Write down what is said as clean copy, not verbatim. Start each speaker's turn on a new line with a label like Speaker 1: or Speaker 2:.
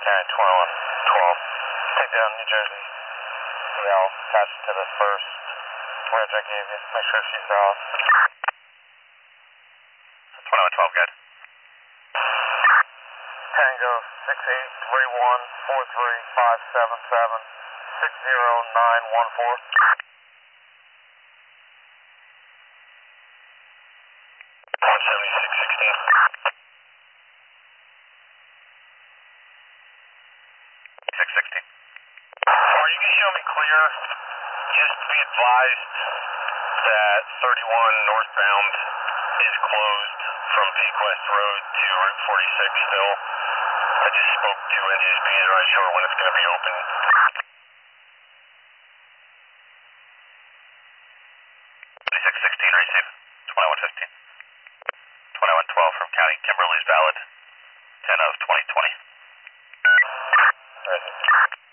Speaker 1: Alright, 2112. Take down New Jersey. Yeah, I'll attach it to the first wedge I gave you. Make sure she's out.
Speaker 2: 2112, good.
Speaker 1: Tango 68314357760914.
Speaker 2: 17616. 660.
Speaker 1: Or you can show me clear. Just be advised that 31 northbound is closed from Peak West Road to Route 46 still. I just spoke to it, just being unsure when it's going to be open.
Speaker 2: 2616, receive. 2115. 2112 from County Kimberly's valid. 10 of 2020.
Speaker 1: Where is it?